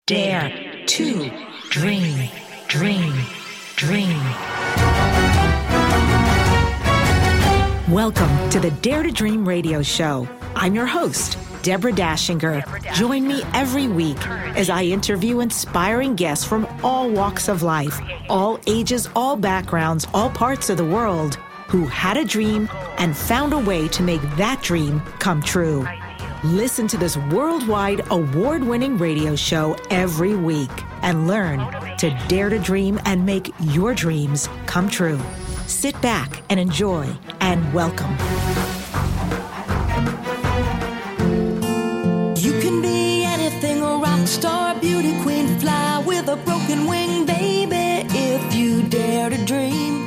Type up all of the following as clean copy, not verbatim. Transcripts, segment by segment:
Dare to dream, dream, dream. Welcome to the Dare to Dream radio show. I'm your host, Deborah Dashinger. Join me every week as I interview inspiring guests from all walks of life, all ages, all backgrounds, all parts of the world, who had a dream and found a way to make that dream come true. Listen to this worldwide award-winning radio show every week and learn to dare to dream and make your dreams come true. Sit back and enjoy, and welcome. You can be anything, a rock star, beauty queen, fly with a broken wing, baby, if you dare to dream.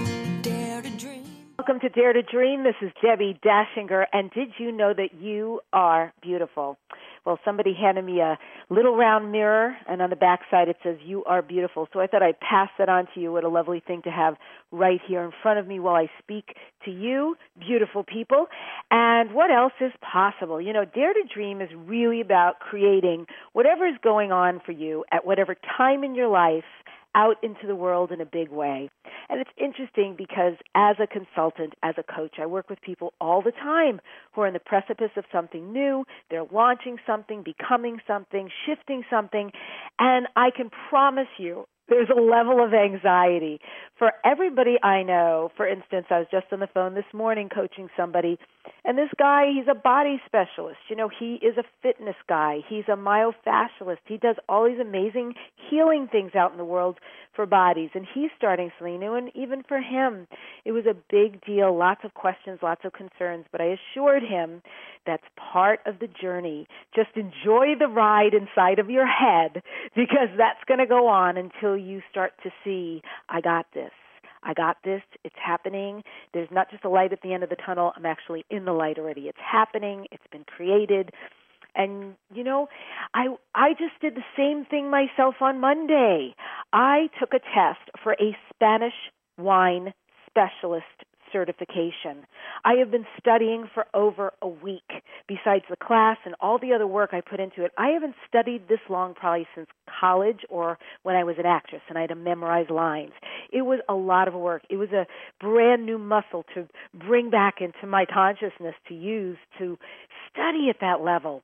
Welcome to Dare to Dream. This is Debbie Dashinger, and did you know that you are beautiful? Well, somebody handed me a little round mirror, and on the back side it says, "You are beautiful." So I thought I'd pass that on to you. What a lovely thing to have right here in front of me while I speak to you, beautiful people. And what else is possible? You know, Dare to Dream is really about creating whatever is going on for you at whatever time in your life out into the world in a big way. And it's interesting because as a consultant, as a coach, I work with people all the time who are in the precipice of something new. They're launching something, becoming something, shifting something. And I can promise you, there's a level of anxiety. For everybody I know, for instance, I was just on the phone this morning coaching somebody, and this guy, he's a body specialist. You know, he is a fitness guy. He's a myofascialist. He does all these amazing healing things out in the world for bodies, and he's starting something new, and even for him, it was a big deal, lots of questions, lots of concerns, but I assured him that's part of the journey. Just enjoy the ride inside of your head, because that's going to go on until you start to see, I got this. I got this. It's happening. There's not just a light at the end of the tunnel. I'm actually in the light already. It's happening. It's been created. And, you know, I just did the same thing myself on Monday. I took a test for a Spanish wine specialist certification. I have been studying for over a week. Besides the class and all the other work I put into it, I haven't studied this long probably since college or when I was an actress and I had to memorize lines. It was a lot of work. It was a brand new muscle to bring back into my consciousness to use to study at that level.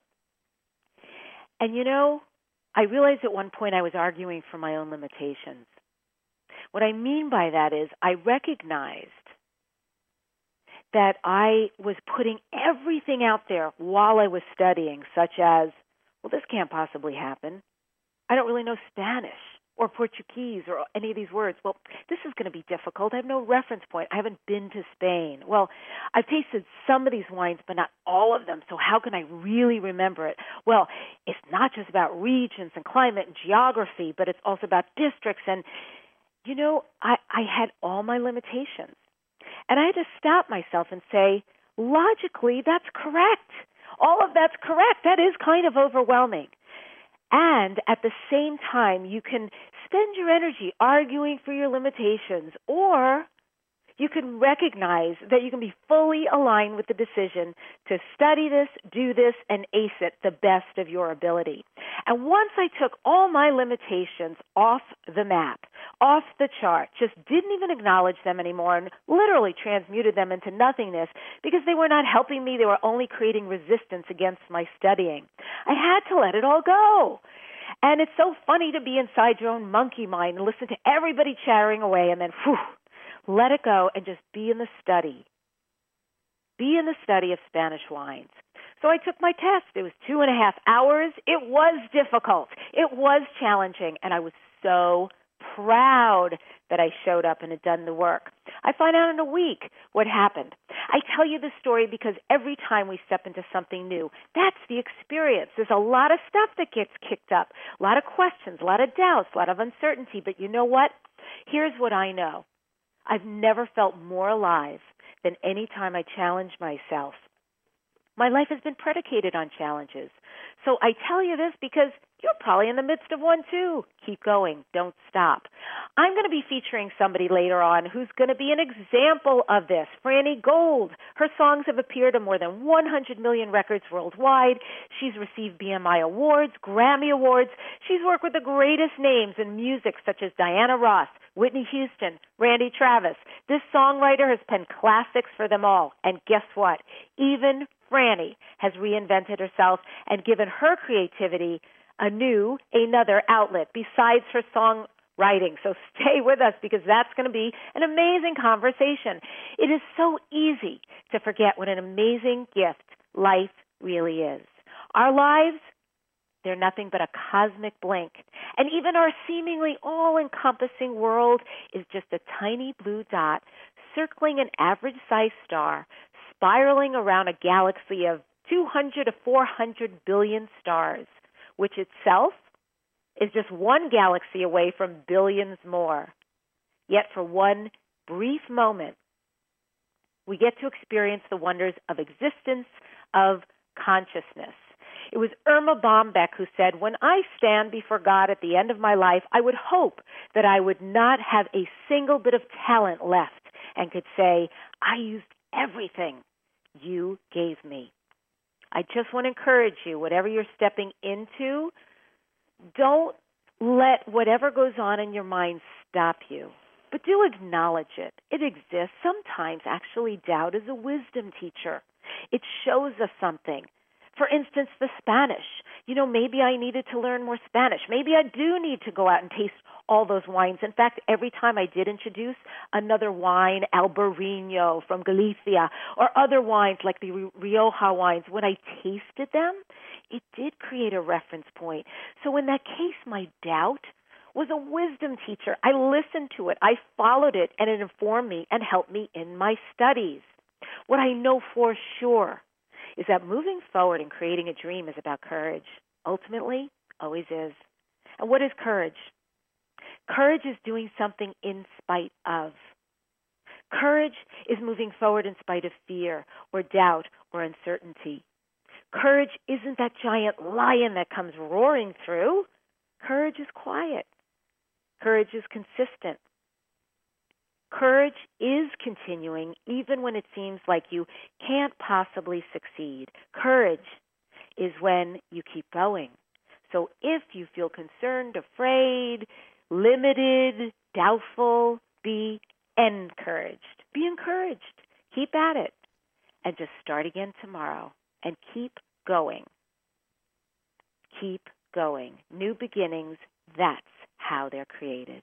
And you know, I realized at one point I was arguing for my own limitations. What I mean by that is I recognized that I was putting everything out there while I was studying, such as, well, this can't possibly happen. I don't really know Spanish or Portuguese or any of these words. Well, this is going to be difficult. I have no reference point. I haven't been to Spain. Well, I've tasted some of these wines, but not all of them, so how can I really remember it? Well, it's not just about regions and climate and geography, but it's also about districts. And, you know, I had all my limitations. And I had to stop myself and say, logically, that's correct. All of that's correct. That is kind of overwhelming. And at the same time, you can spend your energy arguing for your limitations, or you can recognize that you can be fully aligned with the decision to study this, do this, and ace it the best of your ability. And once I took all my limitations off the map, off the chart, just didn't even acknowledge them anymore and literally transmuted them into nothingness because they were not helping me. They were only creating resistance against my studying. I had to let it all go. And it's so funny to be inside your own monkey mind and listen to everybody chattering away and then, let it go and just be in the study. Be in the study of Spanish wines. So I took my test. It was 2.5 hours. It was difficult. It was challenging, and I was so proud that I showed up and had done the work. I find out in a week what happened. I tell you this story because every time we step into something new, that's the experience. There's a lot of stuff that gets kicked up, a lot of questions, a lot of doubts, a lot of uncertainty. But you know what? Here's what I know. I've never felt more alive than any time I challenge myself My life has been predicated on challenges. So I tell you this because you're probably in the midst of one too. Keep going. Don't stop. I'm going to be featuring somebody later on who's going to be an example of this. Franny Gold. Her songs have appeared on more than 100 million records worldwide. She's received BMI awards, Grammy awards. She's worked with the greatest names in music such as Diana Ross, Whitney Houston, Randy Travis. This songwriter has penned classics for them all. And guess what? Even Franny has reinvented herself and given her creativity another outlet besides her songwriting. So stay with us because that's going to be an amazing conversation. It is so easy to forget what an amazing gift life really is. Our lives, they're nothing but a cosmic blink. And even our seemingly all-encompassing world is just a tiny blue dot circling an average-sized star, spiraling around a galaxy of 200 to 400 billion stars, which itself is just one galaxy away from billions more. Yet for one brief moment, we get to experience the wonders of existence, of consciousness. It was Irma Bombeck who said, "When I stand before God at the end of my life, I would hope that I would not have a single bit of talent left and could say, I used everything you gave me." I just want to encourage you, whatever you're stepping into, don't let whatever goes on in your mind stop you. But do acknowledge it. It exists. Sometimes, actually, doubt is a wisdom teacher. It shows us something. For instance, the Spanish. Maybe I needed to learn more Spanish. Maybe I do need to go out and taste all those wines. In fact, every time I did introduce another wine, Albarino from Galicia, or other wines like the Rioja wines, when I tasted them, it did create a reference point. So in that case, my doubt was a wisdom teacher. I listened to it. I followed it, and it informed me and helped me in my studies. What I know for sure is that moving forward and creating a dream is about courage. Ultimately, always is. And what is courage? Courage is doing something in spite of. Courage is moving forward in spite of fear or doubt or uncertainty. Courage isn't that giant lion that comes roaring through. Courage is quiet. Courage is consistent. Courage is continuing even when it seems like you can't possibly succeed. Courage is when you keep going. So if you feel concerned, afraid, limited, doubtful, be encouraged. Be encouraged. Keep at it. And just start again tomorrow. And keep going. Keep going. New beginnings, that's how they're created.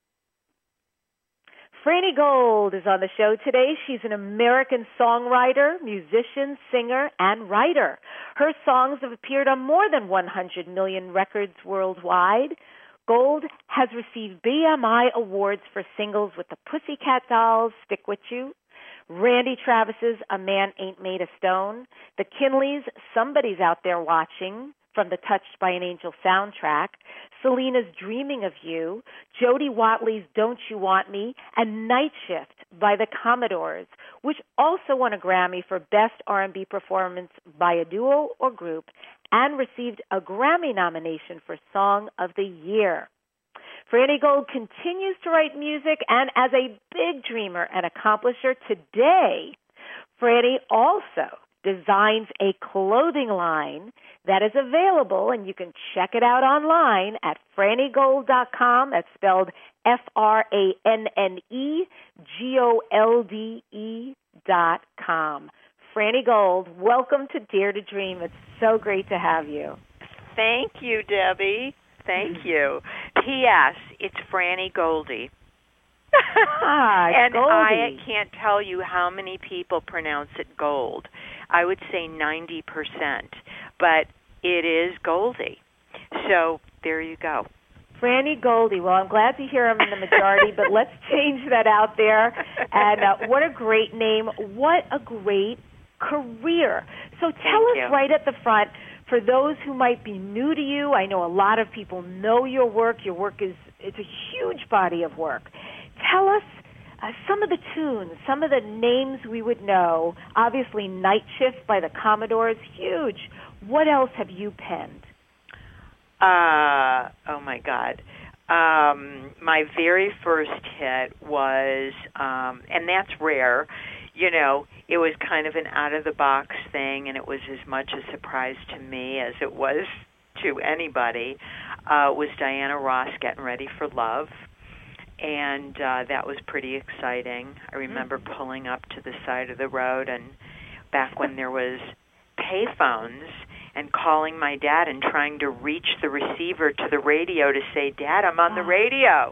Franny Gold is on the show today. She's an American songwriter, musician, singer, and writer. Her songs have appeared on more than 100 million records worldwide. Gold has received BMI awards for singles with the Pussycat Dolls, Stick With You, Randy Travis's A Man Ain't Made of Stone, the Kinleys' Somebody's Out There Watching, from the Touched by an Angel soundtrack, Selena's Dreaming of You, Jody Watley's Don't You Want Me, and Night Shift by the Commodores, which also won a Grammy for Best R&B Performance by a Duo or Group, and received a Grammy nomination for Song of the Year. Franny Gold continues to write music, and as a big dreamer and accomplisher today, Franny also designs a clothing line that is available, and you can check it out online at FrannyGold.com. That's spelled FrannyGolde.com. Franny Gold, welcome to Dare to Dream. It's so great to have you. Thank you, Debbie. Thank you. P.S. It's Franny Goldie. And Goldie. I can't tell you how many people pronounce it gold. I would say 90%, but it is Goldie. So there you go. Franny Goldie. Well, I'm glad to hear I'm in the majority, but let's change that out there. And what a great name. What a great career. So tell us right at the front, for those who might be new to you, I know a lot of people know your work. Your work it's a huge body of work. Tell us some of the tunes, some of the names we would know. Obviously, Night Shift by the Commodores, huge. What else have you penned? Oh, my God. My very first hit was, and that's rare, it was kind of an out-of-the-box thing, and it was as much a surprise to me as it was to anybody, was Diana Ross, Getting Ready for Love. And that was pretty exciting. I remember pulling up to the side of the road, and back when there was payphones, and calling my dad and trying to reach the receiver to the radio to say, Dad, I'm on the radio.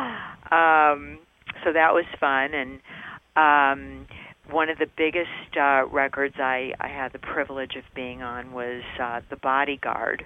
So that was fun. And one of the biggest records I had the privilege of being on was The Bodyguard.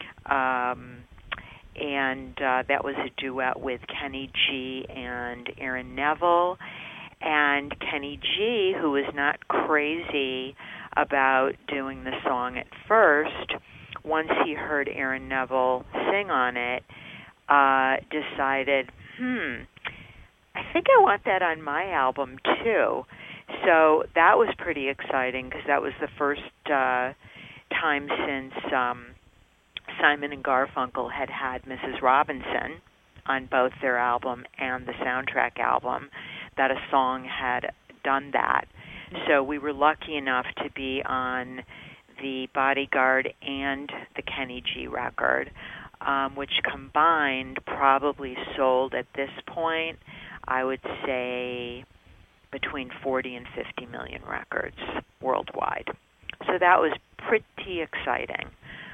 And that was a duet with Kenny G and Aaron Neville. And Kenny G, who was not crazy about doing the song at first, once he heard Aaron Neville sing on it, decided, I think I want that on my album too. So that was pretty exciting because that was the first time since Simon and Garfunkel had Mrs. Robinson on both their album and the soundtrack album that a song had done that. So we were lucky enough to be on the Bodyguard and the Kenny G record, which combined probably sold at this point, I would say, between 40 and 50 million records worldwide. So that was pretty exciting.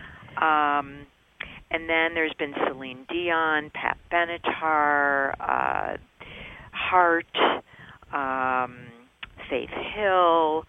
And then there's been Celine Dion, Pat Benatar, Heart, Faith Hill,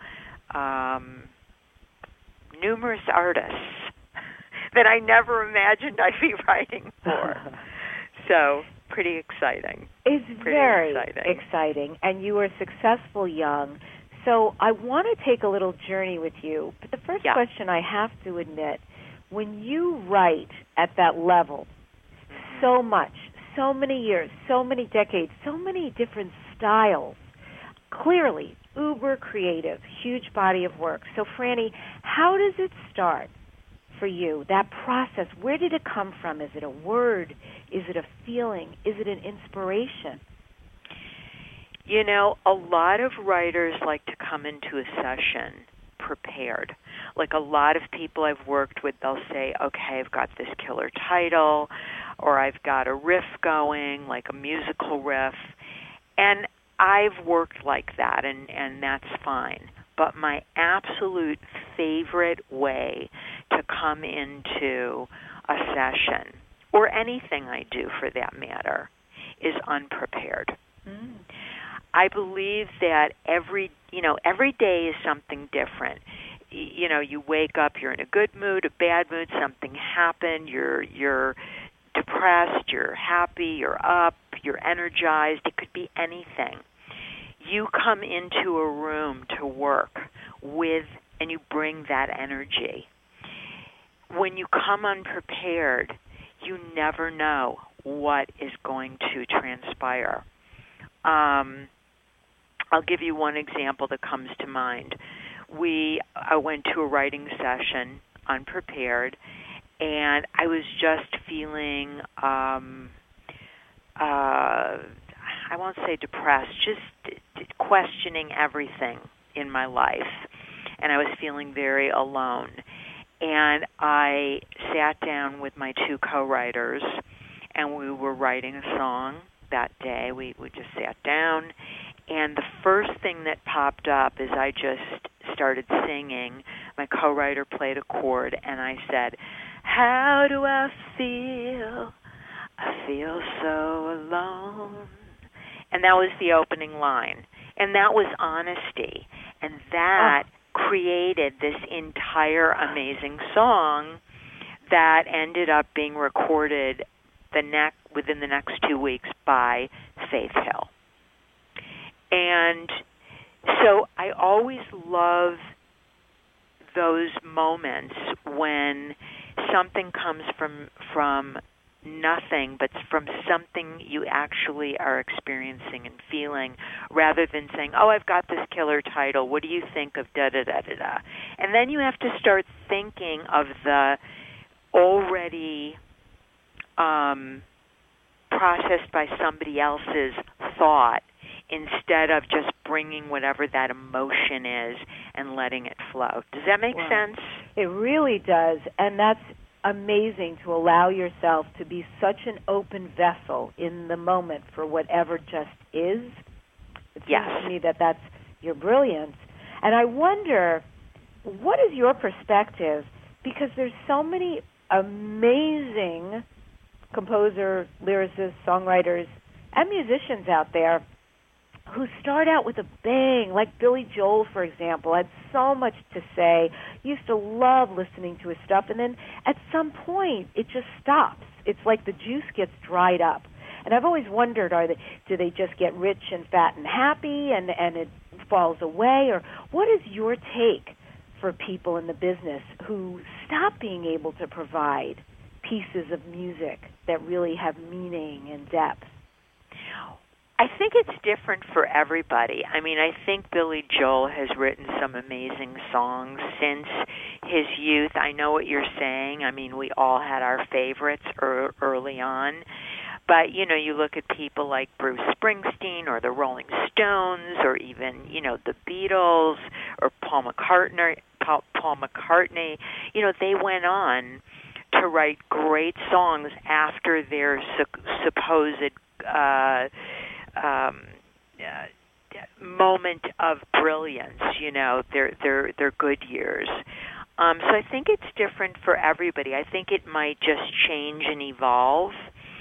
numerous artists that I never imagined I'd be writing for. So pretty exciting. It's very exciting. And you were successful young. So I want to take a little journey with you. But the first question I have to admit, when you write at that level, so much, so many years, so many decades, so many different styles, clearly uber creative, huge body of work. So Franny, how does it start for you, that process? Where did it come from? Is it a word? Is it a feeling? Is it an inspiration? A lot of writers like to come into a session prepared. Like a lot of people I've worked with, they'll say, okay, I've got this killer title, or I've got a riff going, like a musical riff. And I've worked like that, and that's fine. But my absolute favorite way to come into a session, or anything I do for that matter, is unprepared. I believe that every day is something different. You wake up, you're in a good mood, a bad mood, something happened, you're depressed, you're happy, you're up, you're energized. It could be anything. You come into a room to work with, and you bring that energy. When you come unprepared, you never know what is going to transpire. I'll give you one example that comes to mind. I went to a writing session unprepared, and I was just feeling, I won't say depressed, just questioning everything in my life. And I was feeling very alone. And I sat down with my two co-writers, and we were writing a song that day. We just sat down, and the first thing that popped up is I just started singing. My co-writer played a chord, and I said, how do I feel? I feel so alone. And that was the opening line. And that was honesty. And that created this entire amazing song that ended up being recorded within the next 2 weeks by Faith Hill. And so I always love those moments when something comes from nothing, but from something you actually are experiencing and feeling, rather than saying, oh, I've got this killer title, what do you think of da-da-da-da-da? And then you have to start thinking of the already processed by somebody else's thought, instead of just bringing whatever that emotion is and letting it flow. Does that make sense? It really does, and that's amazing to allow yourself to be such an open vessel in the moment for whatever just is. It seems to me that that's your brilliance. And I wonder, what is your perspective? Because there's so many amazing composers, lyricists, songwriters, and musicians out there who start out with a bang, like Billy Joel, for example, had so much to say. Used to love listening to his stuff, and then at some point it just stops. It's like the juice gets dried up. And I've always wondered, do they just get rich and fat and happy and it falls away? Or what is your take for people in the business who stop being able to provide pieces of music that really have meaning and depth? I think it's different for everybody. I mean, I think Billy Joel has written some amazing songs since his youth. I know what you're saying. I mean, we all had our favorites early on. But, you know, you look at people like Bruce Springsteen or the Rolling Stones or even, you know, the Beatles or Paul McCartney. You know, they went on to write great songs after their supposed moment of brilliance, you know, their good years. So I think it's different for everybody. I think it might just change and evolve.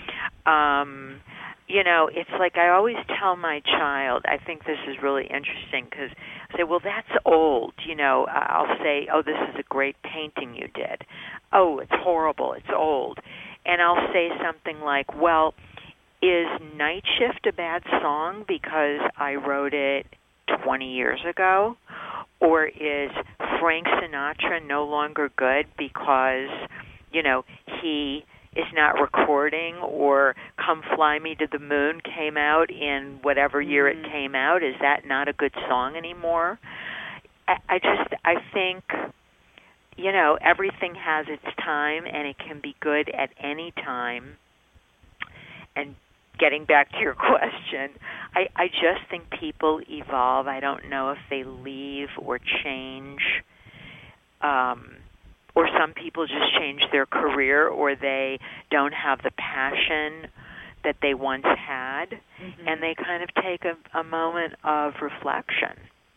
You know, it's like I always tell my child, I think this is really interesting because I say, well, that's old. You know, I'll say, oh, this is a great painting you did. Oh, it's horrible. It's old. And I'll say something like, well, is Night Shift a bad song because I wrote it 20 years ago? Or is Frank Sinatra no longer good because, you know, he is not recording, or Come Fly Me to the Moon came out in whatever year it came out? Is that not a good song anymore? I think, you know, everything has its time, and it can be good at any time. And getting back to your question, I just think people evolve. I don't know if they leave or change, or some people just change their career, or they don't have the passion that they once had, and they kind of take a moment of reflection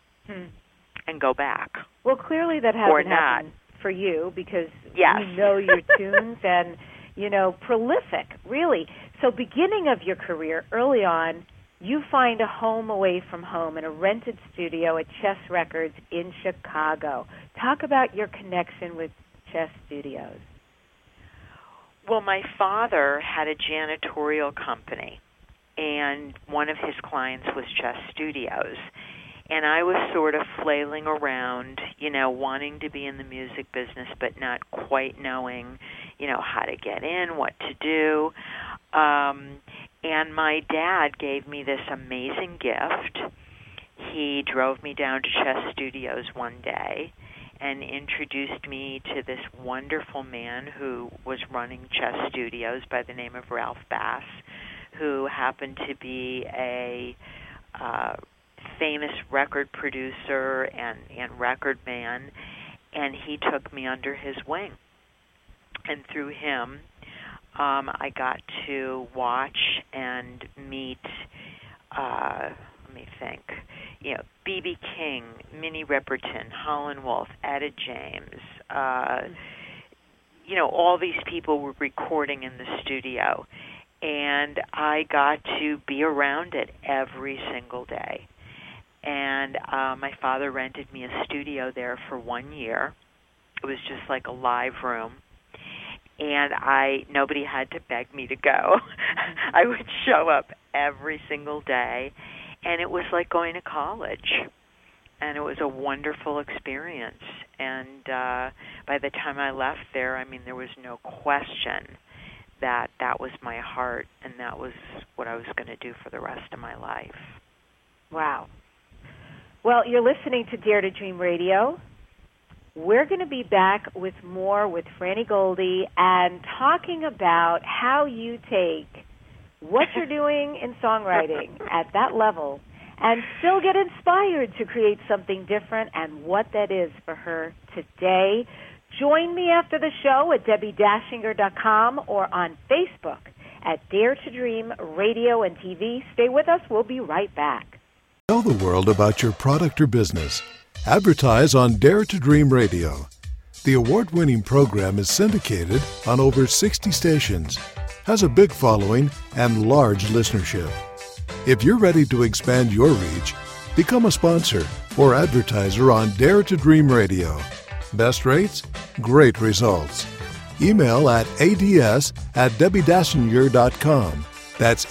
and go back. Well, clearly that hasn't happened for you, because you know your tunes and, you know, prolific, really. So beginning of your career, early on, you find a home away from home in a rented studio at Chess Records in Chicago. Talk about your connection with Chess Studios. Well, my father had a janitorial company, and one of his clients was Chess Studios. And I was sort of flailing around, you know, wanting to be in the music business, but not quite knowing, you know, how to get in, what to do. And my dad gave me this amazing gift. He drove me down to Chess Studios one day and introduced me to this wonderful man who was running Chess Studios by the name of Ralph Bass, who happened to be a famous record producer and record man, and he took me under his wing. And through him, I got to watch and meet, let me think, you know, B.B. King, Minnie Riperton, Howlin' Wolf, Etta James, you know, all these people were recording in the studio, and I got to be around it every single day. And my father rented me a studio there for 1 year. It was just like a live room. And nobody had to beg me to go. I would show up every single day, and it was like going to college. And it was a wonderful experience. And by the time I left there, I mean, there was no question that was my heart, and that was what I was going to do for the rest of my life. Wow. Well, you're listening to Dare to Dream Radio. We're going to be back with more with Franny Goldie and talking about how you take what you're doing in songwriting at that level and still get inspired to create something different, and what that is for her today. Join me after the show at DebbieDashinger.com or on Facebook at Dare to Dream Radio and TV. Stay with us. We'll be right back. Tell the world about your product or business. Advertise on Dare to Dream Radio. The award-winning program is syndicated on over 60 stations, has a big following, and large listenership. If you're ready to expand your reach, become a sponsor or advertiser on Dare to Dream Radio. Best rates, great results. Email at ads@DebbieDashinger.com. That's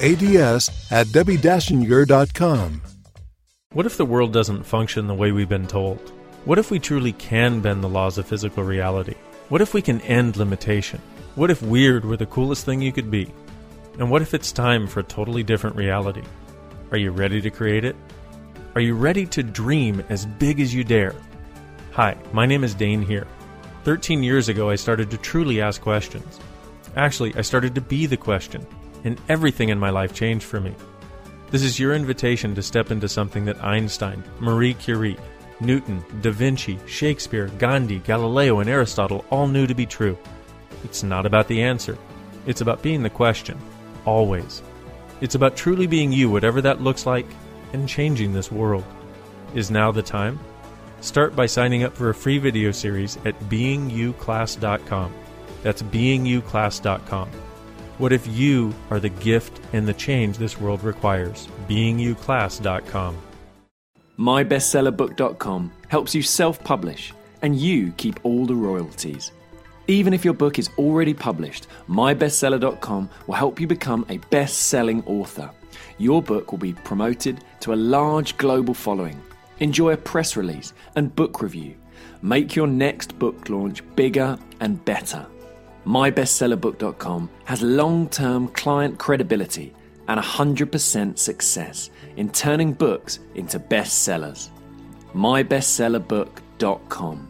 ads@DebbieDashinger.com. What if the world doesn't function the way we've been told? What if we truly can bend the laws of physical reality? What if we can end limitation? What if weird were the coolest thing you could be? And what if it's time for a totally different reality? Are you ready to create it? Are you ready to dream as big as you dare? Hi, my name is Dane here. 13 years ago, I started to truly ask questions. Actually, I started to be the question, and everything in my life changed for me. This is your invitation to step into something that Einstein, Marie Curie, Newton, Da Vinci, Shakespeare, Gandhi, Galileo, and Aristotle all knew to be true. It's not about the answer. It's about being the question, always. It's about truly being you, whatever that looks like, and changing this world. Is now the time? Start by signing up for a free video series at beingyouclass.com. That's beingyouclass.com. What if you are the gift and the change this world requires? beingyouclass.com. MyBestsellerBook.com helps you self-publish, and you keep all the royalties. Even if your book is already published, MyBestseller.com will help you become a best-selling author. Your book will be promoted to a large global following. Enjoy a press release and book review. Make your next book launch bigger and better. MyBestsellerBook.com has long-term client credibility and 100% success in turning books into bestsellers. MyBestsellerBook.com.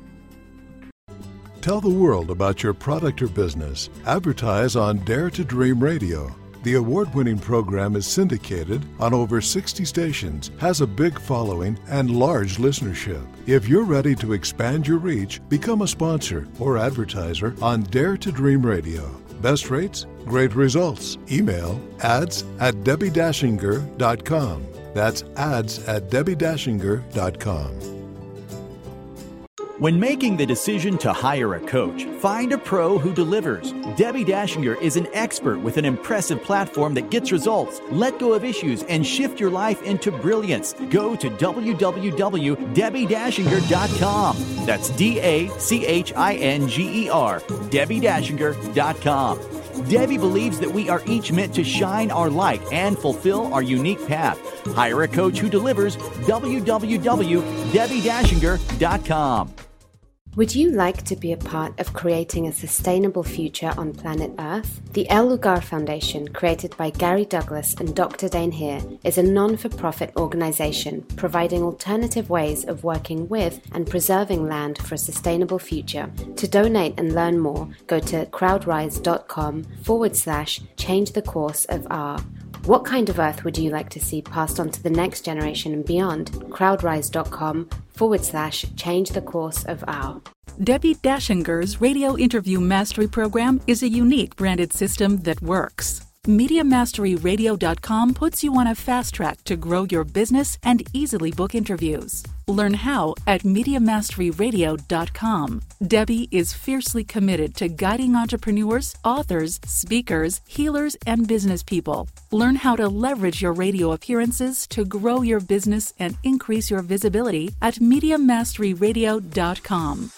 Tell the world about your product or business. Advertise on Dare to Dream Radio. The award-winning program is syndicated on over 60 stations, has a big following, and large listenership. If you're ready to expand your reach, become a sponsor or advertiser on Dare to Dream Radio. Best rates, great results. Email ads@DebbieDashinger.com. That's ads@DebbieDashinger.com. When making the decision to hire a coach, find a pro who delivers. Debbie Dashinger is an expert with an impressive platform that gets results. Let go of issues and shift your life into brilliance. Go to www.DebbieDashinger.com. That's DACHINGER, DebbieDashinger.com. Debbie believes that we are each meant to shine our light and fulfill our unique path. Hire a coach who delivers. www.DebbieDashinger.com. Would you like to be a part of creating a sustainable future on planet Earth? The El Lugar Foundation, created by Gary Douglas and Dr. Dane Heer, is a non-for-profit organization providing alternative ways of working with and preserving land for a sustainable future. To donate and learn more, go to crowdrise.com/change the course of R. What kind of earth would you like to see passed on to the next generation and beyond? crowdrise.com/change the course of our. Debbie Dashinger's Radio Interview Mastery Program is a unique branded system that works. MediaMasteryRadio.com puts you on a fast track to grow your business and easily book interviews. Learn how at MediaMasteryRadio.com. Debbie is fiercely committed to guiding entrepreneurs, authors, speakers, healers, and business people. Learn how to leverage your radio appearances to grow your business and increase your visibility at MediaMasteryRadio.com.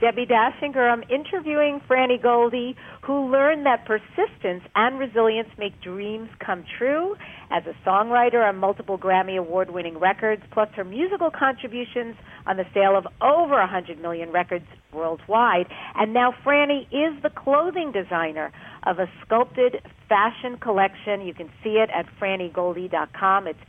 Debbie Dashinger. I'm interviewing Franny Goldie, who learned that persistence and resilience make dreams come true as a songwriter on multiple Grammy Award-winning records, plus her musical contributions on the sale of over 100 million records worldwide. And now Franny is the clothing designer of a sculpted fashion collection. You can see it at FrannyGoldie.com. It's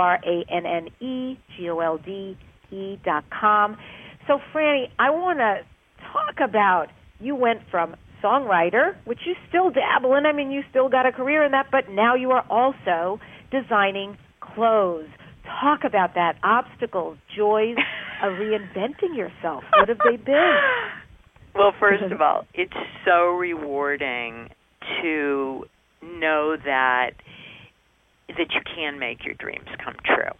FrannyGoldie.com. So, Franny, I want to talk about, you went from songwriter, which you still dabble in. I mean, you still got a career in that, but now you are also designing clothes. Talk about that. Obstacles, joys of reinventing yourself. What have they been? Well, first of all, it's so rewarding to know that you can make your dreams come true.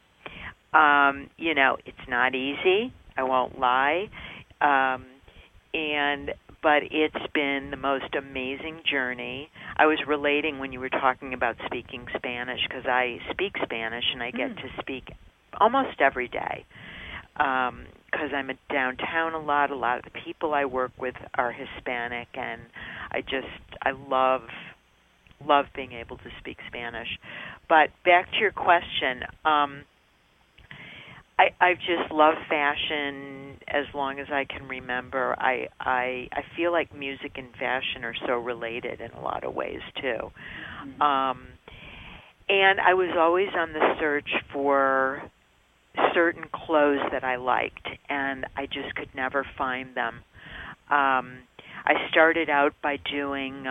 It's not easy, I won't lie, but it's been the most amazing journey. I was relating when you were talking about speaking Spanish, because I speak Spanish and I get to speak almost every day, because I'm downtown a lot. A lot of the people I work with are Hispanic, and I love being able to speak Spanish. But back to your question, I've just loved fashion as long as I can remember. I feel like music and fashion are so related in a lot of ways too. And I was always on the search for certain clothes that I liked, and I just could never find them. I started out by doing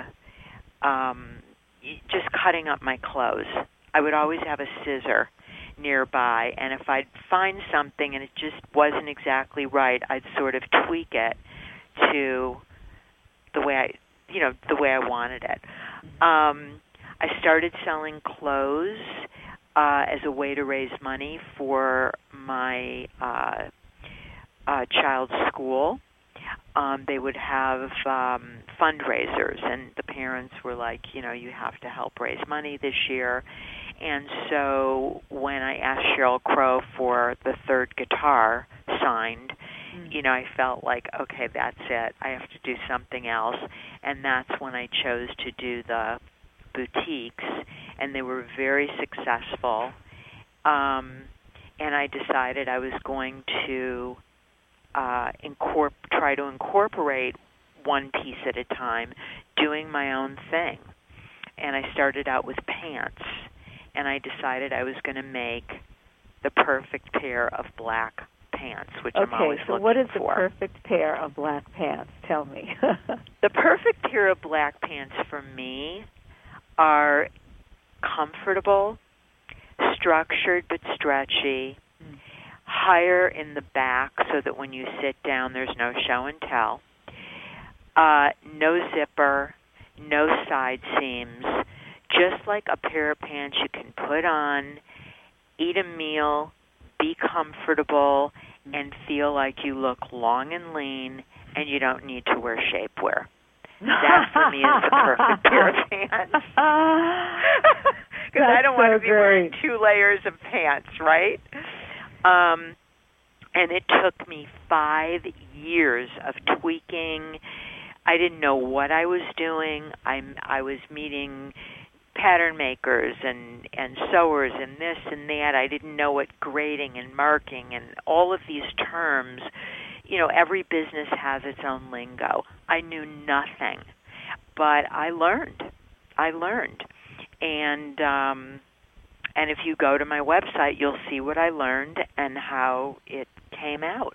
just cutting up my clothes. I would always have a scissor nearby, and if I'd find something and it just wasn't exactly right, I'd sort of tweak it to the way I wanted it. I started selling clothes as a way to raise money for my child's school. They would have fundraisers, and the parents were like, you have to help raise money this year. And so when I asked Sheryl Crow for the third guitar signed, I felt like, okay, that's it. I have to do something else. And that's when I chose to do the boutiques, and they were very successful. And I decided I was going to try to incorporate one piece at a time, doing my own thing. And I started out with pants, and I decided I was going to make the perfect pair of black pants, which I'm always looking for. Okay, so what is the perfect pair of black pants? Tell me. The perfect pair of black pants for me are comfortable, structured but stretchy, higher in the back so that when you sit down there's no show and tell, no zipper, no side seams, just like a pair of pants you can put on, eat a meal, be comfortable, and feel like you look long and lean, and you don't need to wear shapewear. That, for me, is the perfect pair of pants. Because I don't want to be wearing 2 layers of pants, right? And it took me 5 years of tweaking. I didn't know what I was doing. I was meeting pattern makers and sewers and this and that. I didn't know what grading and marking and all of these terms. Every business has its own lingo. I knew nothing, but I learned. And if you go to my website, you'll see what I learned and how it came out.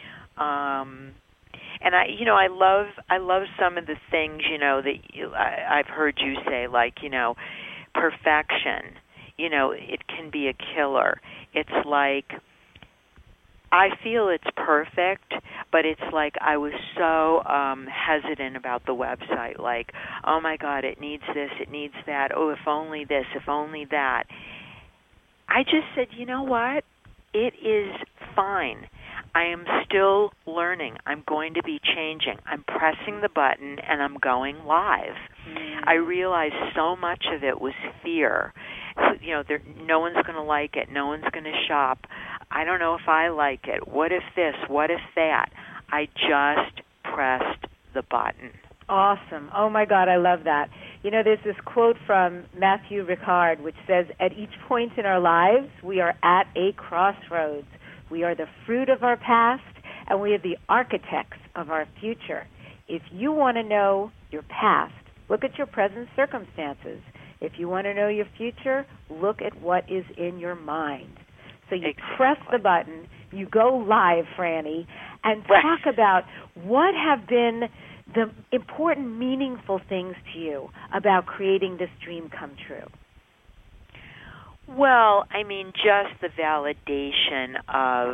And I love some of the things, that I've heard you say, like, perfection. It can be a killer. It's like, I feel it's perfect, but it's like I was so hesitant about the website, like, oh my God, it needs this, it needs that, oh, if only this, if only that. I just said, you know what? It is fine. I am still learning. I'm going to be changing. I'm pressing the button and I'm going live. I realized so much of it was fear. No one's going to like it. No one's going to shop. I don't know if I like it. What if this? What if that? I just pressed the button. Awesome. Oh, my God, I love that. You know, there's this quote from Matthew Ricard which says, at each point in our lives, we are at a crossroads. We are the fruit of our past, and we are the architects of our future. If you want to know your past, look at your present circumstances. If you want to know your future, look at what is in your mind. So you press the button, you go live, Franny, and talk about what have been the important, meaningful things to you about creating this dream come true. Well, I mean, just the validation of,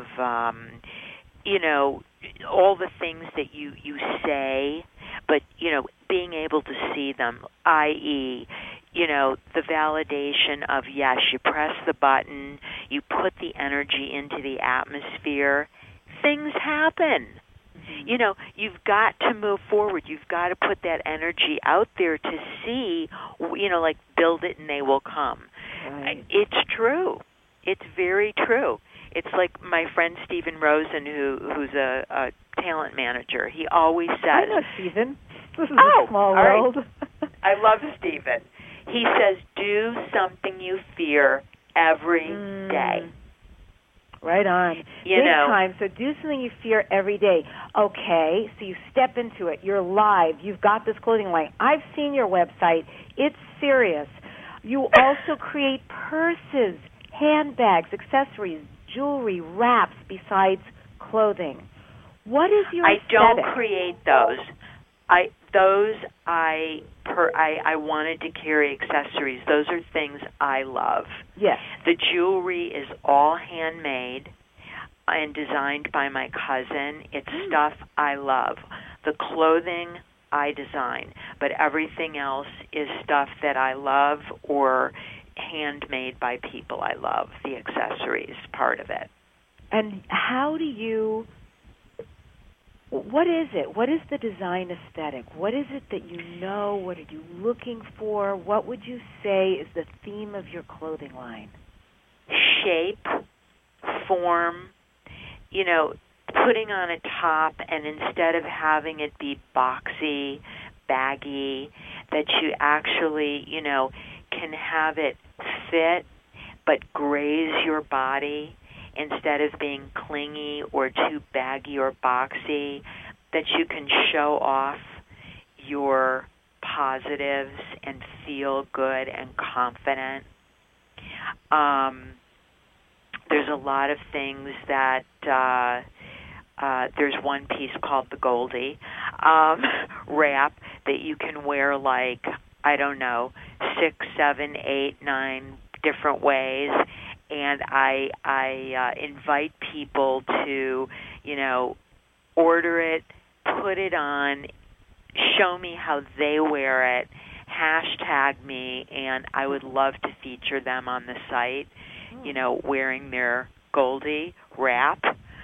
all the things that you say, but, being able to see them, i.e., the validation of, yes, you press the button, you put the energy into the atmosphere, things happen. You've got to move forward. You've got to put that energy out there to see, like build it and they will come. Right. It's true. It's very true. It's like my friend Stephen Rosen, who's a talent manager. He always says... I know Stephen. This is a small world. Right. I love Stephen. He says, do something you fear every day. Right on. Big time. So do something you fear every day. Okay, so you step into it. You're live. You've got this clothing line. I've seen your website. It's serious. You also create purses, handbags, accessories, jewelry, wraps besides clothing. What is your aesthetic? I don't create those. I wanted to carry accessories. Those are things I love. Yes. The jewelry is all handmade and designed by my cousin. It's stuff I love. The clothing I design, but everything else is stuff that I love or handmade by people I love, the accessories part of it. And how do you... What is it? What is the design aesthetic? What is it that you know? What are you looking for? What would you say is the theme of your clothing line? Shape, form, putting on a top and instead of having it be boxy, baggy, that you actually, can have it fit but graze your body instead of being clingy or too baggy or boxy, that you can show off your positives and feel good and confident. There's a lot of things that there's one piece called the Goldie wrap that you can wear like, 6, 7, 8, 9 different ways. And I invite people to, order it, put it on, show me how they wear it, hashtag me, and I would love to feature them on the site, wearing their Goldie wrap.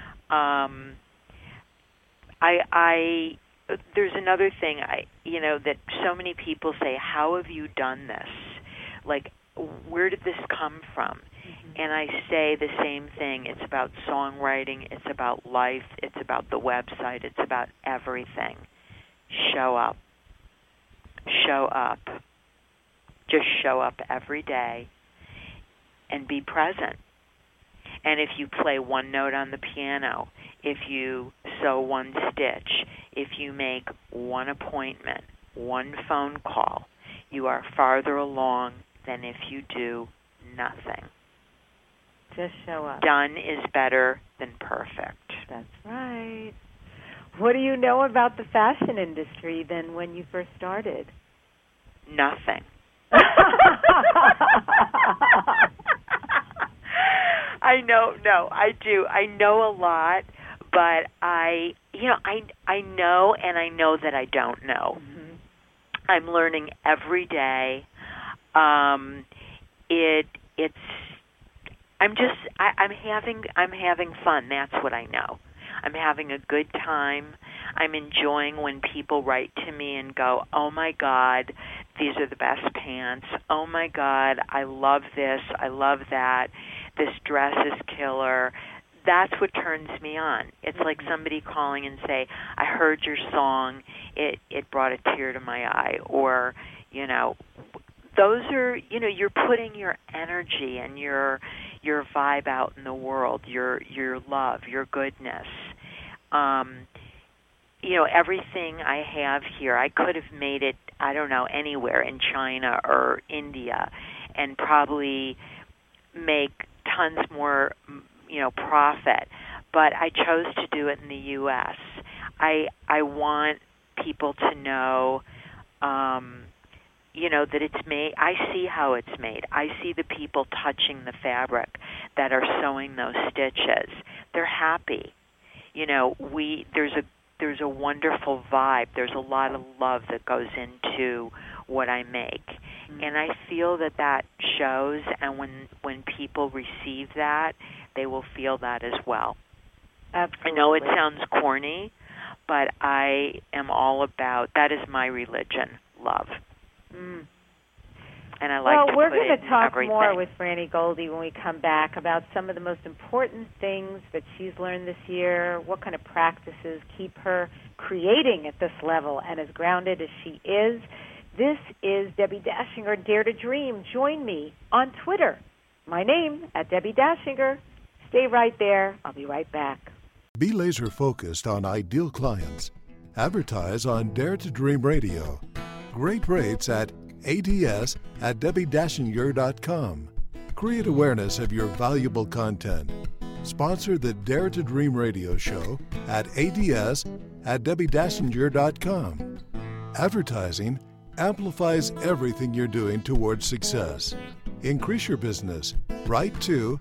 There's another thing, that so many people say, how have you done this? Like, where did this come from? And I say the same thing. It's about songwriting. It's about life. It's about the website. It's about everything. Show up. Show up. Just show up every day and be present. And if you play one note on the piano, if you sew one stitch, if you make one appointment, one phone call, you are farther along than if you do nothing. Just show up. Done is better than perfect. That's right. What do you know about the fashion industry than when you first started? Nothing. I do. I know a lot, but I know and I know that I don't know. Mm-hmm. I'm learning every day. I'm having fun. That's what I know. I'm having a good time. I'm enjoying when people write to me and go, oh my God, these are the best pants. Oh my God, I love this. I love that. This dress is killer. that's what turns me on. It's like somebody calling and say, I heard your song, it brought a tear to my eye, or, you know, those are, you know, you're putting your energy and your vibe out in the world, your love, your goodness. You know, everything I have here, I could have made it, I don't know, anywhere in China or India, and probably make tons more, you know, profit. But I chose to do it in the U.S. I want people to know, you know, that it's made. I see how it's made. I see the people touching the fabric that are sewing those stitches. They're happy. You know, there's a wonderful vibe. There's a lot of love that goes into what I make. And I feel that shows, and when people receive that, they will feel that as well. Absolutely. I know it sounds corny, but I am all about, that is my religion, love. Mm. And I like to we're put going to talk everything. more with Franny Goldie when we come back about some of the most important things that she's learned this year, what kind of practices keep her creating at this level and as grounded as she is. This is Debbie Dachinger, Dare to Dream. Join me on Twitter. My name, @Debbie Dachinger. Stay right there. I'll be right back. Be laser focused on ideal clients. Advertise on Dare to Dream Radio. Great rates at ads@DebbieDachinger.com. Create awareness of your valuable content. Sponsor the Dare to Dream radio show at ads@DebbieDachinger.com. Advertising amplifies everything you're doing towards success. Increase your business. Write to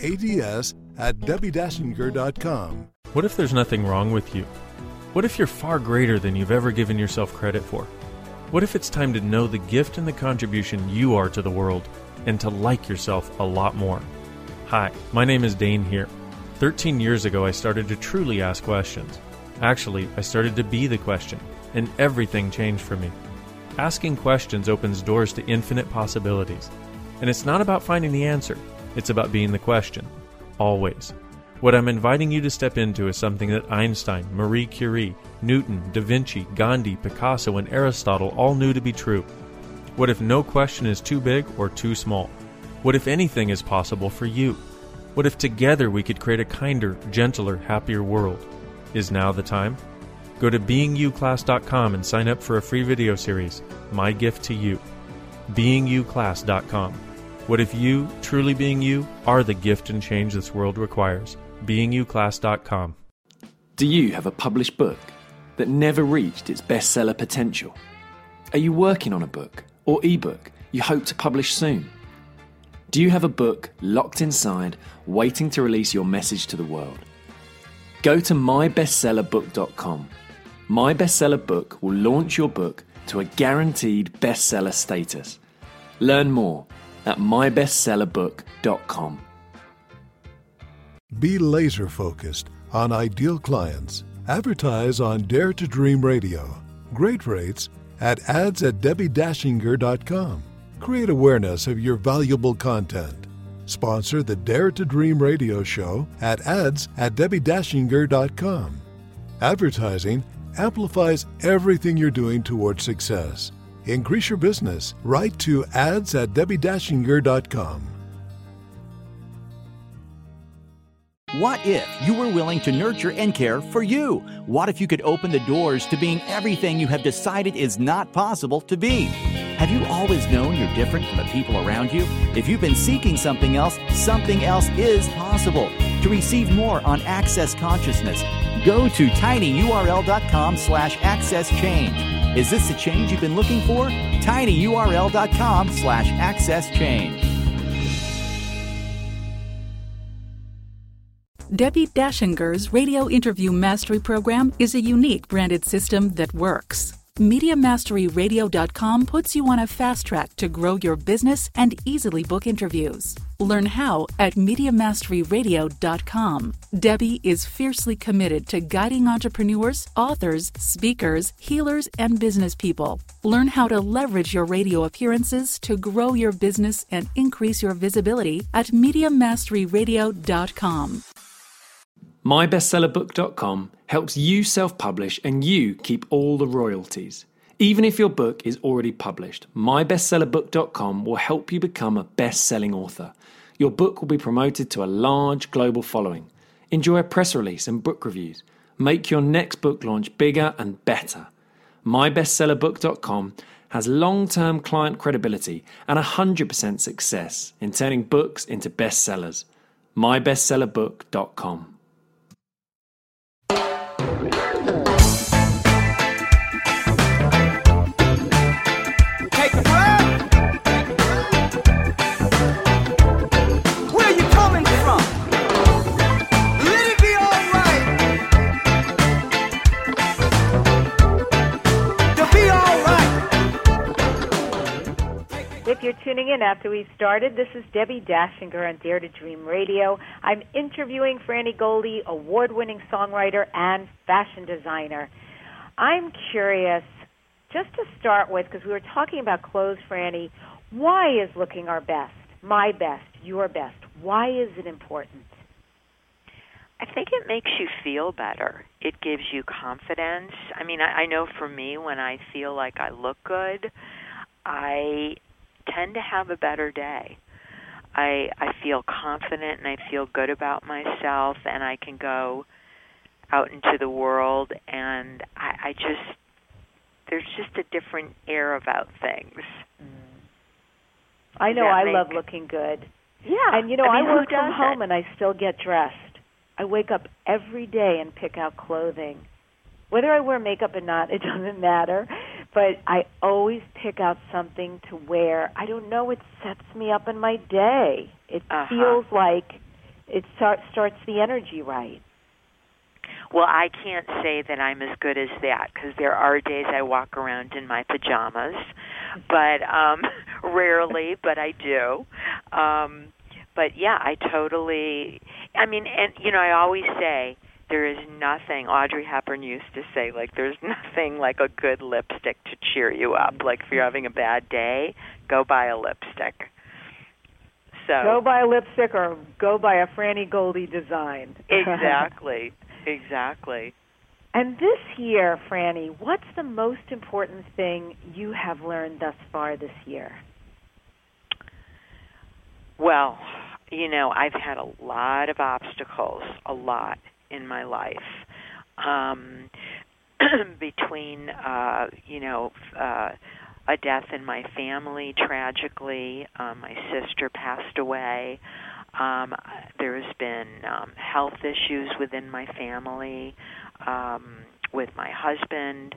ads@DebbieDachinger.com. What if there's nothing wrong with you? What if you're far greater than you've ever given yourself credit for? What if it's time to know the gift and the contribution you are to the world and to like yourself a lot more? Hi, my name is Dane here. 13 years ago, I started to truly ask questions. Actually, I started to be the question, and everything changed for me. Asking questions opens doors to infinite possibilities. And it's not about finding the answer. It's about being the question. Always. What I'm inviting you to step into is something that Einstein, Marie Curie, Newton, Da Vinci, Gandhi, Picasso, and Aristotle all knew to be true. What if no question is too big or too small? What if anything is possible for you? What if together we could create a kinder, gentler, happier world? Is now the time? Go to beingyouclass.com and sign up for a free video series, My Gift to You. beingyouclass.com. What if you, truly being you, are the gift and change this world requires? beingyouclass.com. Do you have a published book that never reached its bestseller potential? Are you working on a book or ebook you hope to publish soon? Do you have a book locked inside, waiting to release your message to the world? Go to mybestsellerbook.com. My Bestseller Book will launch your book to a guaranteed bestseller status. Learn more at mybestsellerbook.com. Be laser focused on ideal clients. Advertise on Dare to Dream Radio. Great rates at ads@DebbieDachinger.com. Create awareness of your valuable content. Sponsor the Dare to Dream radio show at ads@DebbieDachinger.com. Advertising amplifies everything you're doing towards success. Increase your business. Write to ads@DebbieDachinger.com. What if you were willing to nurture and care for you? What if you could open the doors to being everything you have decided is not possible to be? Have you always known you're different from the people around you? If you've been seeking something else is possible. To receive more on Access Consciousness, go to tinyurl.com/accesschange. Is this the change you've been looking for? tinyurl.com/accesschange. Debbie Dachinger's Radio Interview Mastery Program is a unique branded system that works. MediaMasteryRadio.com puts you on a fast track to grow your business and easily book interviews. Learn how at MediaMasteryRadio.com. Debbie is fiercely committed to guiding entrepreneurs, authors, speakers, healers, and business people. Learn how to leverage your radio appearances to grow your business and increase your visibility at MediaMasteryRadio.com. MyBestsellerBook.com helps you self-publish and you keep all the royalties. Even if your book is already published, MyBestsellerBook.com will help you become a best-selling author. Your book will be promoted to a large global following. Enjoy a press release and book reviews. Make your next book launch bigger and better. MyBestsellerBook.com has long-term client credibility and 100% success in turning books into bestsellers. MyBestsellerBook.com. If you're tuning in after we've started, this is Debbie Dashinger on Dare to Dream Radio. I'm interviewing Franny Goldie, award-winning songwriter and fashion designer. I'm curious, just to start with, because we were talking about clothes, Franny, why is looking our best, my best, your best, why is it important? I think it makes you feel better. It gives you confidence. I mean, I know for me, when I feel like I look good, I tend to have a better day. I feel confident and I feel good about myself, and I can go out into the world, and I just, there's just a different air about things. I know I love looking good. Yeah. And, you know, I work from home and I still get dressed. I wake up every day and pick out clothing. Whether I wear makeup or not, it doesn't matter. But I always pick out something to wear. I don't know, it sets me up in my day. It feels like it starts the energy right. Well, I can't say that I'm as good as that, because there are days I walk around in my pajamas, but rarely, but I do. But yeah, I totally, I mean, and you know, I always say, there is nothing, Audrey Hepburn used to say, like, there's nothing like a good lipstick to cheer you up. Like, if you're having a bad day, go buy a lipstick. So go buy a lipstick or go buy a Franny Goldie design. Exactly, exactly. And this year, Franny, what's the most important thing you have learned thus far this year? Well, you know, I've had a lot of obstacles, a lot, in my life, between, you know, a death in my family, tragically. My sister passed away. There's been health issues within my family, with my husband.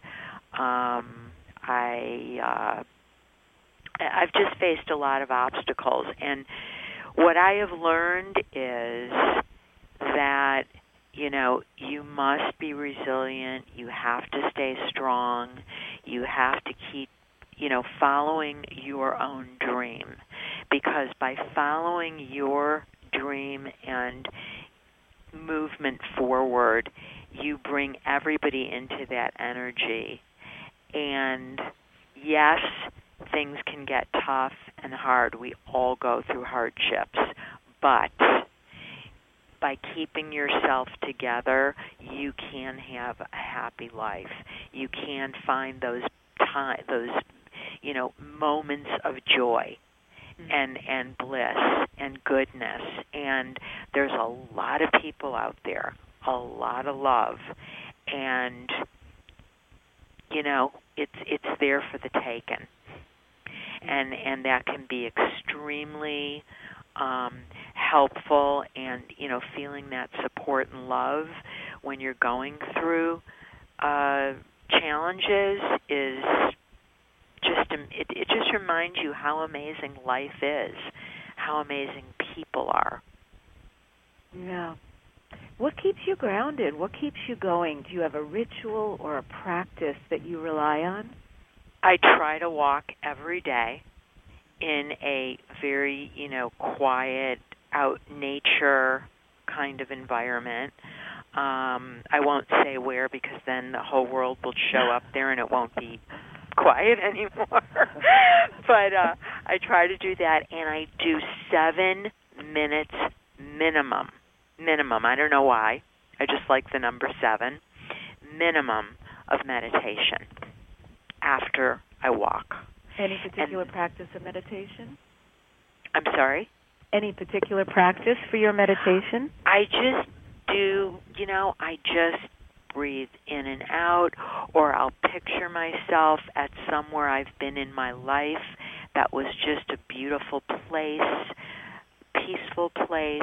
I've just faced a lot of obstacles, and what I have learned is that, you know, you must be resilient. You have to stay strong. You have to keep, you know, following your own dream. Because by following your dream and movement forward, you bring everybody into that energy. And yes, things can get tough and hard. We all go through hardships. But by keeping yourself together, you can have a happy life. You can find those you know, moments of joy and bliss and goodness. And there's a lot of people out there, a lot of love, and you know, it's there for the taking. And that can be extremely helpful, and, you know, feeling that support and love when you're going through challenges is just, it just reminds you how amazing life is, how amazing people are. Yeah. What keeps you grounded? What keeps you going? Do you have a ritual or a practice that you rely on? I try to walk every day in a very, you know, quiet, out nature kind of environment. I won't say where, because then the whole world will show up there and it won't be quiet anymore. But I try to do that, and I do 7 minutes minimum. I don't know why. I just like the number 7, minimum of meditation after I walk. Any particular practice of meditation? I'm sorry? Any particular practice for your meditation? I just do, I just breathe in and out, or I'll picture myself at somewhere I've been in my life that was just a beautiful place, peaceful place,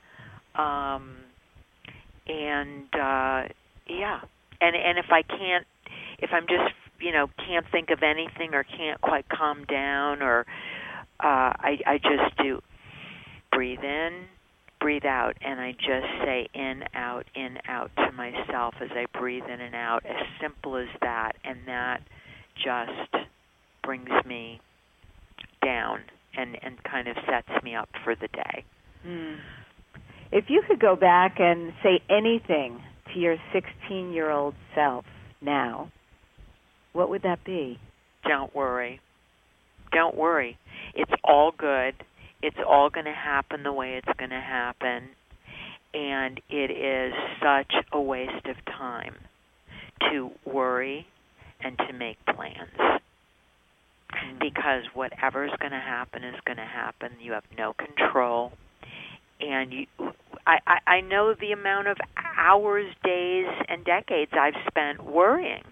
and if I'm just, can't think of anything or can't quite calm down, or I just do breathe in, breathe out, and I just say in, out to myself as I breathe in and out, as simple as that, and that just brings me down and kind of sets me up for the day. If you could go back and say anything to your 16-year-old self now, what would that be? Don't worry. Don't worry. It's all good. It's all going to happen the way it's going to happen. And it is such a waste of time to worry and to make plans. Because whatever's going to happen is going to happen. You have no control. And I know the amount of hours, days, and decades I've spent worrying.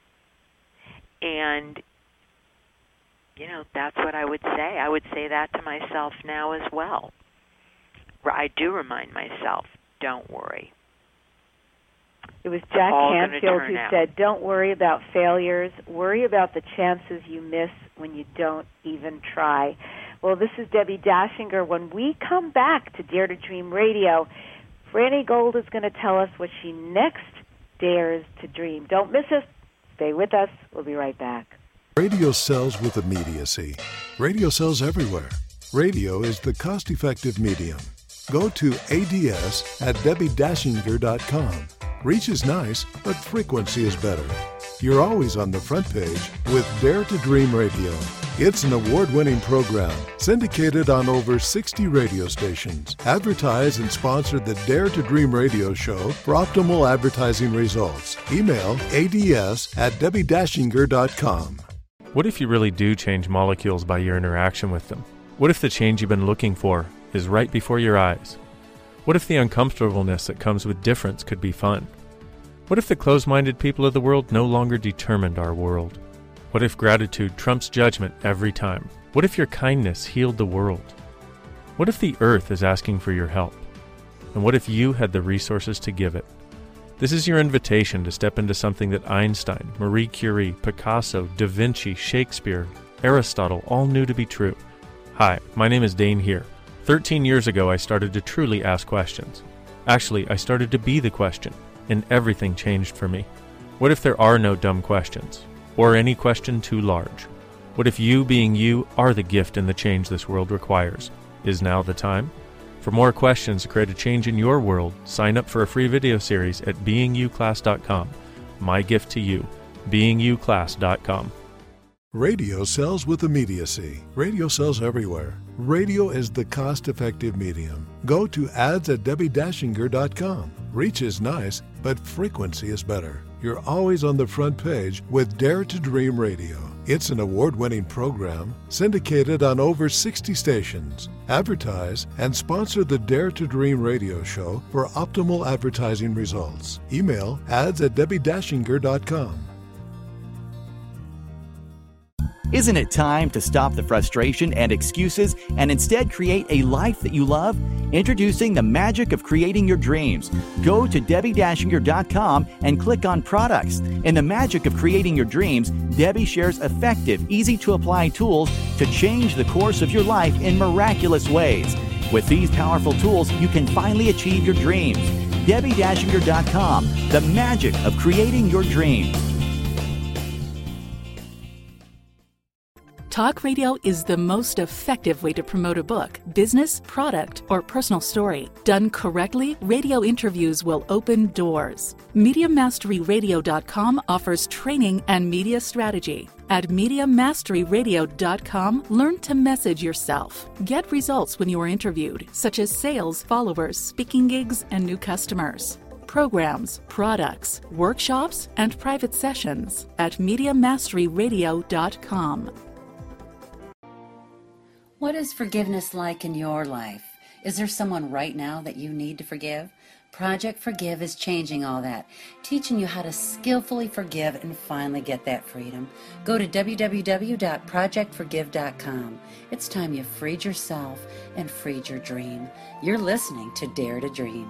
And, that's what I would say. I would say that to myself now as well. I do remind myself, don't worry. It was Jack Canfield who said, don't worry about failures. Worry about the chances you miss when you don't even try. Well, this is Debbie Dashinger. When we come back to Dare to Dream Radio, Franny Gold is going to tell us what she next dares to dream. Don't miss us. Stay with us. We'll be right back. Radio sells with immediacy. Radio sells everywhere. Radio is the cost-effective medium. Go to ADS at DebbieDashinger.com. Reach is nice, but frequency is better. You're always on the front page with Dare to Dream Radio. It's an award-winning program syndicated on over 60 radio stations. Advertise and sponsor the Dare to Dream Radio show for optimal advertising results. Email ads at DebbieDashinger.com. What if you really do change molecules by your interaction with them? What if the change you've been looking for is right before your eyes? What if the uncomfortableness that comes with difference could be fun? What if the closed-minded people of the world no longer determined our world? What if gratitude trumps judgment every time? What if your kindness healed the world? What if the earth is asking for your help? And what if you had the resources to give it? This is your invitation to step into something that Einstein, Marie Curie, Picasso, Da Vinci, Shakespeare, Aristotle all knew to be true. Hi, my name is Dane Here. 13 years ago, I started to truly ask questions. Actually, I started to be the question, and everything changed for me. What if there are no dumb questions, or any question too large? What if you, being you, are the gift and the change this world requires? Is now the time? For more questions to create a change in your world, sign up for a free video series at beingyouclass.com. My gift to you, beingyouclass.com. Radio sells with immediacy. Radio sells everywhere. Radio is the cost-effective medium. Go to ads at DebbieDashinger.com. Reach is nice, but frequency is better. You're always on the front page with Dare to Dream Radio. It's an award-winning program syndicated on over 60 stations. Advertise and sponsor the Dare to Dream radio show for optimal advertising results. Email ads at DebbieDashinger.com. Isn't it time to stop the frustration and excuses and instead create a life that you love? Introducing the magic of creating your dreams. Go to DebbieDashinger.com and click on products. In the magic of creating your dreams, Debbie shares effective, easy-to-apply tools to change the course of your life in miraculous ways. With these powerful tools, you can finally achieve your dreams. DebbieDashinger.com, the magic of creating your dreams. Talk radio is the most effective way to promote a book, business, product, or personal story. Done correctly, radio interviews will open doors. MediaMasteryRadio.com offers training and media strategy. At MediaMasteryRadio.com, learn to message yourself. Get results when you are interviewed, such as sales, followers, speaking gigs, and new customers. programs, products, workshops, and private sessions at MediaMasteryRadio.com. What is forgiveness like in your life? Is there someone right now that you need to forgive? Project Forgive is changing all that, teaching you how to skillfully forgive and finally get that freedom. Go to www.projectforgive.com. It's time you freed yourself and freed your dream. You're listening to Dare to Dream.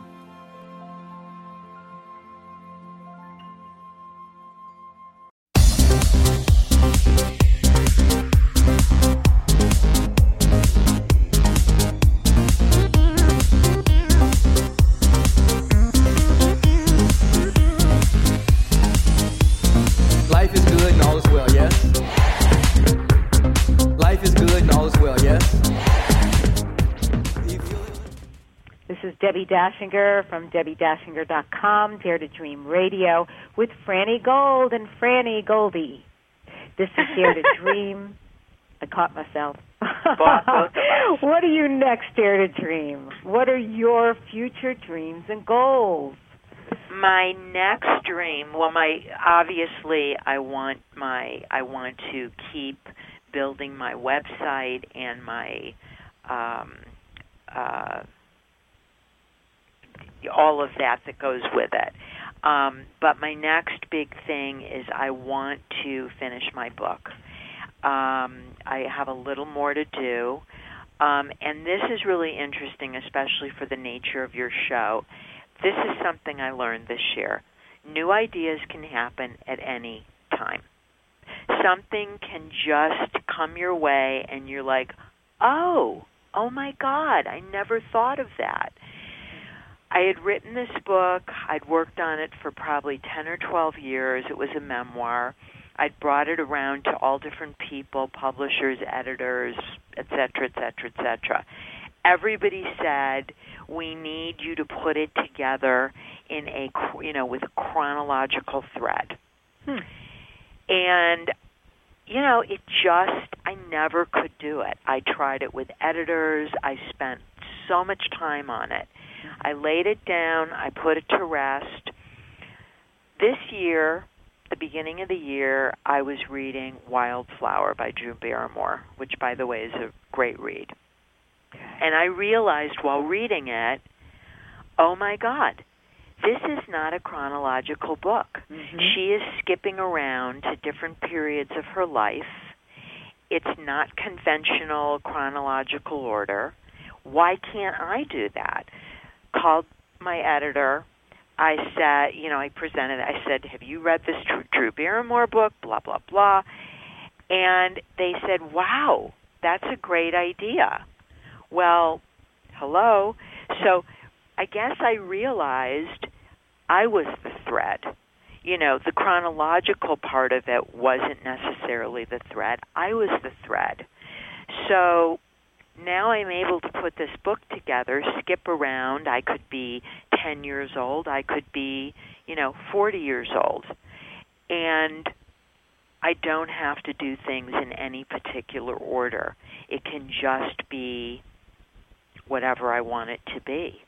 Debbie Dashinger from DebbieDashinger.com, Dare to Dream Radio, with Franny Gold and Franny Goldie. This is Dare to Dream. I caught myself. What are you next, Dare to Dream? What are your future dreams and goals? My next dream, well, obviously I want to keep building my website and my all of that goes with it. But my next big thing is I want to finish my book. I have a little more to do. And this is really interesting, especially for the nature of your show. This is something I learned this year. New ideas can happen at any time. Something can just come your way and you're like, oh my God, I never thought of that. I had written this book. I'd worked on it for probably 10 or 12 years. It was a memoir. I'd brought it around to all different people, publishers, editors, et cetera, et cetera, et cetera. Everybody said, we need you to put it together in with a chronological thread. And, I never could do it. I tried it with editors. I spent so much time on it. I laid it down. I put it to rest. This year, the beginning of the year, I was reading Wildflower by Drew Barrymore, which, by the way, is a great read. And I realized while reading it, oh, my God, this is not a chronological book. Mm-hmm. She is skipping around to different periods of her life. It's not conventional chronological order. Why can't I do that? Called my editor. I said, I presented it. I said, have you read this Drew Barrymore book? Blah, blah, blah. And they said, wow, that's a great idea. Well, hello. So I guess I realized I was the thread. The chronological part of it wasn't necessarily the thread. I was the thread. So now I'm able to put this book together, skip around. I could be 10 years old. I could be, 40 years old. And I don't have to do things in any particular order. It can just be whatever I want it to be.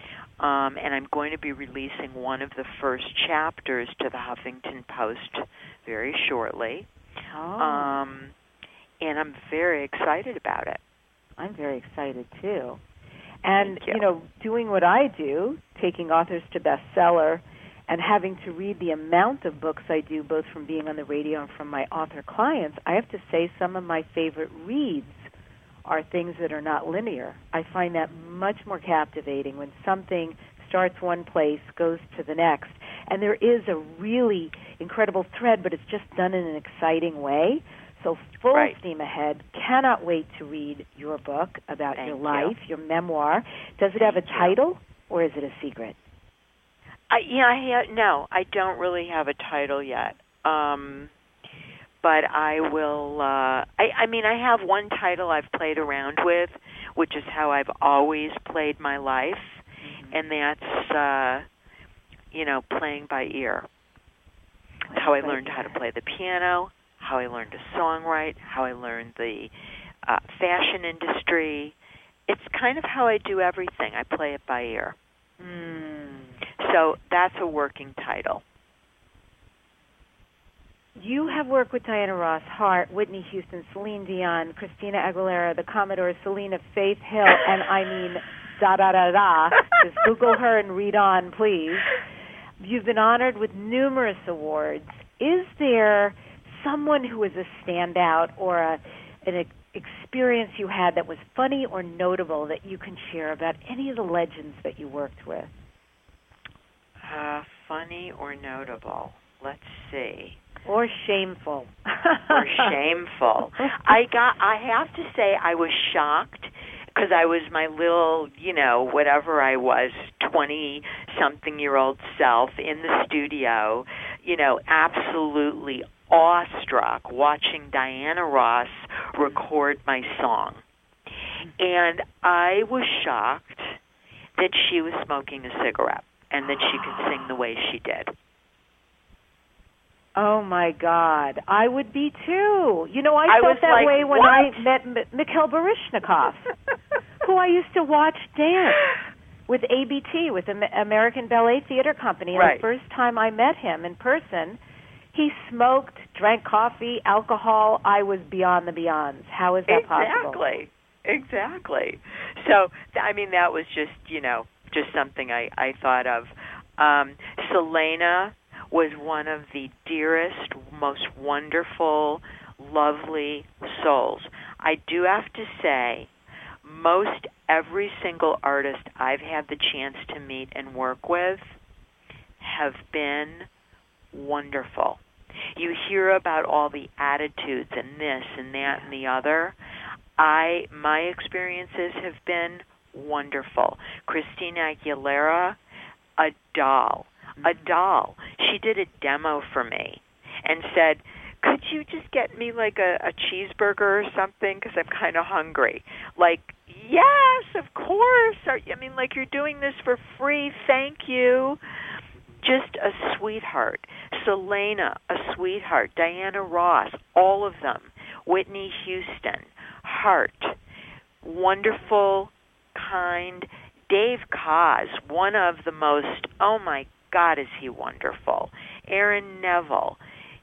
And I'm going to be releasing one of the first chapters to the Huffington Post very shortly. Oh. And I'm very excited about it. I'm very excited, too. And, doing what I do, taking authors to bestseller, and having to read the amount of books I do, both from being on the radio and from my author clients, I have to say some of my favorite reads are things that are not linear. I find that much more captivating when something starts one place, goes to the next, and there is a really incredible thread, but it's just done in an exciting way. So full steam ahead. Cannot wait to read your book about your life, your memoir. Does it have a title, or is it a secret? No, I don't really have a title yet. But I will, I have one title I've played around with, which is how I've always played my life, and that's, playing by ear. How I learned how to play the piano, how I learned to songwrite, how I learned the fashion industry. It's kind of how I do everything. I play it by ear. So that's a working title. You have worked with Diana Ross, Hart, Whitney Houston, Celine Dion, Christina Aguilera, the Commodores, Selena, Faith Hill, and I mean, da-da-da-da. Just Google her and read on, please. You've been honored with numerous awards. Is there someone who is a standout or an experience you had that was funny or notable that you can share about any of the legends that you worked with? Funny or notable? Let's see. Or shameful. Or shameful. I have to say I was shocked because I was my little, whatever I was, 20-something-year-old self in the studio, absolutely awestruck watching Diana Ross record my song. And I was shocked that she was smoking a cigarette and that she could sing the way she did. Oh, my God. I would be, too. I felt that way when I met Mikhail Baryshnikov, who I used to watch dance with ABT, with the American Ballet Theater Company. And the first time I met him in person, he smoked, drank coffee, alcohol. I was beyond the beyonds. How is that possible? Exactly. So, that was just something I thought of. Selena was one of the dearest, most wonderful, lovely souls. I do have to say, most every single artist I've had the chance to meet and work with have been wonderful. You hear about all the attitudes and this and that and the other. My experiences have been wonderful. Christina Aguilera, a doll. She did a demo for me and said, could you just get me like a cheeseburger or something because I'm kind of hungry? Like, yes, of course. You're doing this for free. Thank you. Just a sweetheart. Selena, a sweetheart. Diana Ross, all of them. Whitney Houston, Hart, wonderful, kind. Dave Koz, one of the most, oh my God, is he wonderful. Aaron Neville,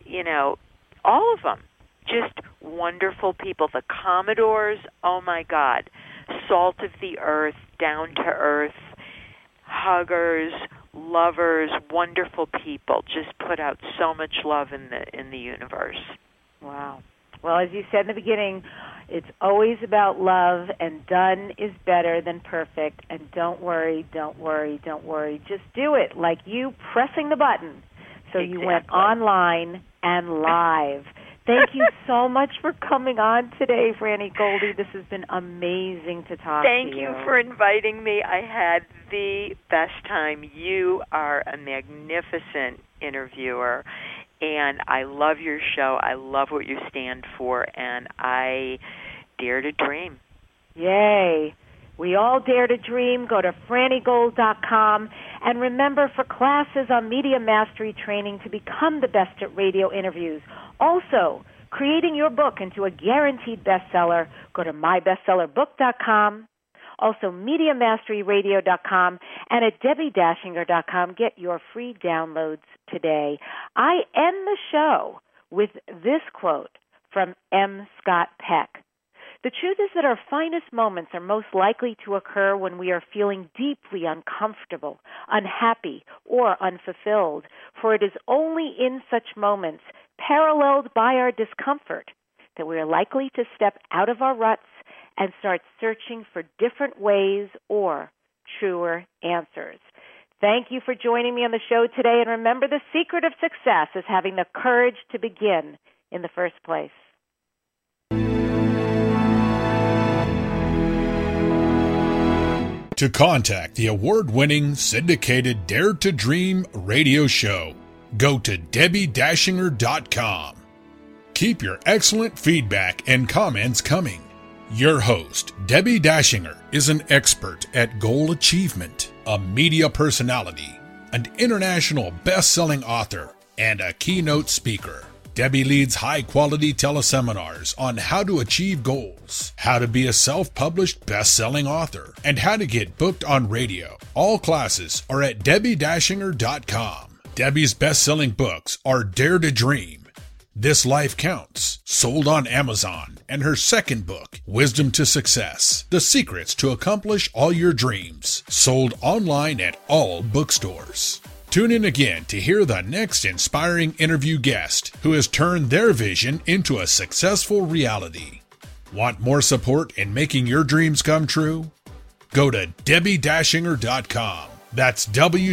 all of them, just wonderful people. The Commodores, oh my God, salt of the earth, down to earth, huggers, lovers, wonderful people. Just put out so much love in the universe. Wow. Well, as you said in the beginning, it's always about love, and done is better than perfect. And don't worry. Just do it, like you pressing the button. So you went online and live. Thank you so much for coming on today, Franny Goldie. This has been amazing to talk to you. Thank you for inviting me. I had the best time. You are a magnificent interviewer, and I love your show. I love what you stand for, and I dare to dream. Yay. We all dare to dream. Go to FrannyGold.com. And remember, for classes on media mastery training to become the best at radio interviews, also creating your book into a guaranteed bestseller, go to MyBestsellerBook.com. Also, MediaMasteryRadio.com and at DebbieDashinger.com. Get your free downloads today. I end the show with this quote from M. Scott Peck. The truth is that our finest moments are most likely to occur when we are feeling deeply uncomfortable, unhappy, or unfulfilled, for it is only in such moments, paralleled by our discomfort, that we are likely to step out of our ruts and start searching for different ways or truer answers. Thank you for joining me on the show today, and remember, the secret of success is having the courage to begin in the first place. To contact the award-winning syndicated Dare to Dream radio show, go to DebbieDashinger.com. Keep your excellent feedback and comments coming. Your host, Debbie Dashinger, is an expert at goal achievement, a media personality, an international best-selling author, and a keynote speaker. Debbie leads high-quality teleseminars on how to achieve goals, how to be a self-published best-selling author, and how to get booked on radio. All classes are at DebbieDashinger.com. Debbie's best-selling books are Dare to Dream, This Life Counts, sold on Amazon, and her second book, Wisdom to Success, The Secrets to Accomplish All Your Dreams, sold online at all bookstores. Tune in again to hear the next inspiring interview guest who has turned their vision into a successful reality. Want more support in making your dreams come true? Go to DebbieDashinger.com. That's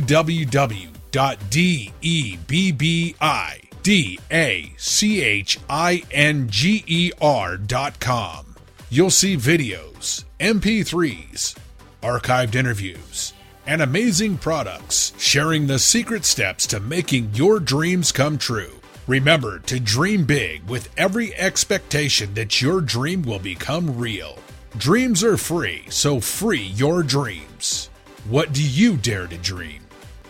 www.DebbieDashinger.com. You'll see videos, MP3s, archived interviews, and amazing products sharing the secret steps to making your dreams come true. Remember to dream big with every expectation that your dream will become real. Dreams are free, so free your dreams. What do you dare to dream?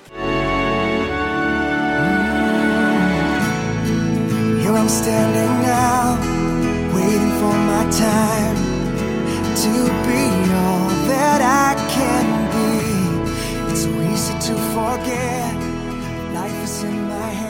Here I'm standing now, waiting for my time to be all that I can be. It's so easy to forget, life is in my hands.